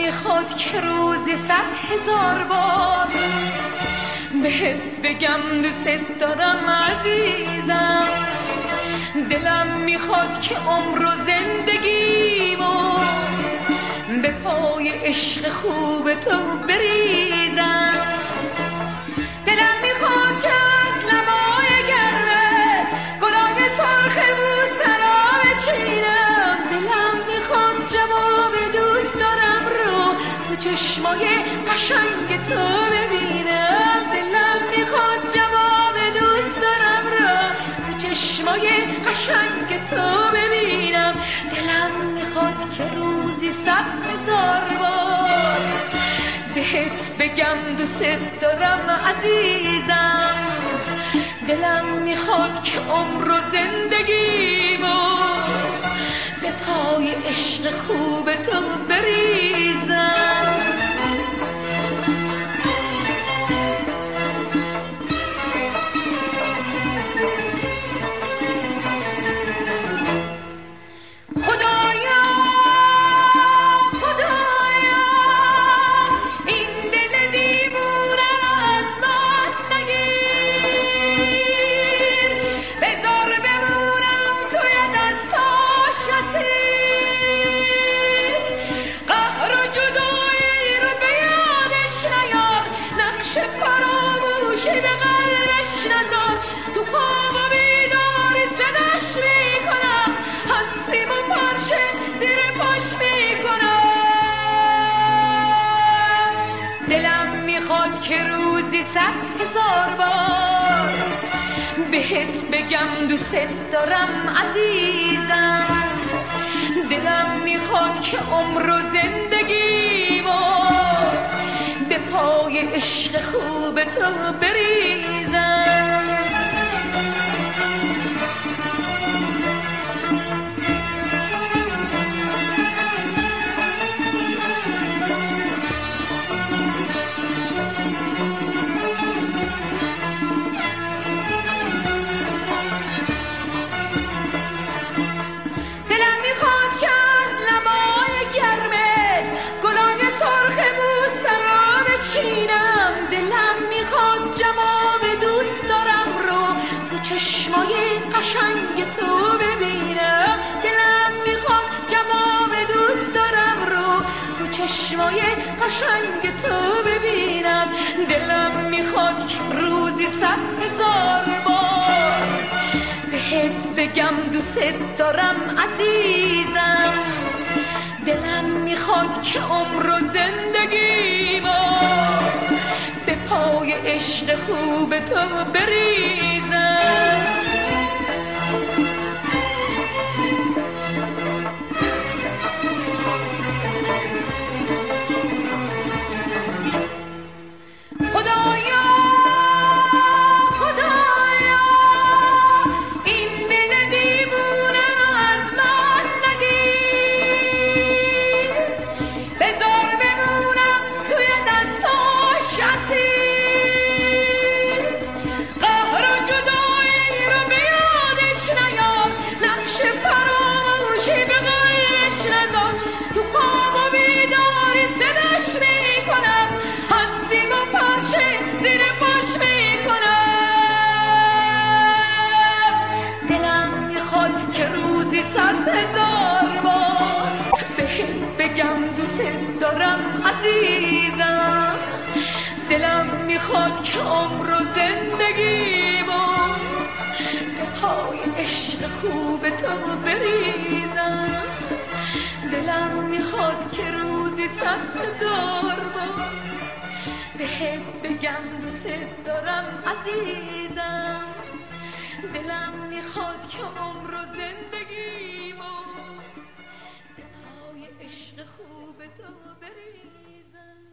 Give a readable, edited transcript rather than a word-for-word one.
میخواد که روزی 100,000 بار بهت بگم دوست دارم عزیزم. دلم میخواد که عمر و زندگیمو به پای عشق خوب تو بریزم. دلم میخواد که از لبای گرمه گلای سرخ بوسه را بچینم. دلم میخواد جواب دوست دارم رو تو چشمای قشنگ تو ببینم. دلم میخواد جواب دوست دارم رو تو چشمای قشنگ تو ببینم. دلم میخواد که روزی 100,000 بار بهت بگم دوست دارم عزیزم. دلم میخواد که عمر و زندگیمو به پای عشق خوب تو بریزم. که روزی 100,000 بار بهت بگم دوست دارم عزیزم. دلم میخواد که عمر و زندگیمو به پای عشق خوب تو بریزم. چشمای قشنگ تو ببینم. دلم میخواد جواب دوست دارم رو تو چشمای قشنگ تو ببینم. دلم میخواد که روزی 100,000 بار بهت بگم دوست دارم عزیزم. دلم میخواد که عمر و زندگیمو به پای عشق خوب تو بریزم. عزیزم دلم میخواد که عمر و زندگیمو به پای عشق خوب تو بریزم. دلم میخواد که روزی 100,000 بار بهت بگم دوست دارم عزیزم. دلم میخواد که عمر و زندگیمو به پای عشق خوب تو بریزم.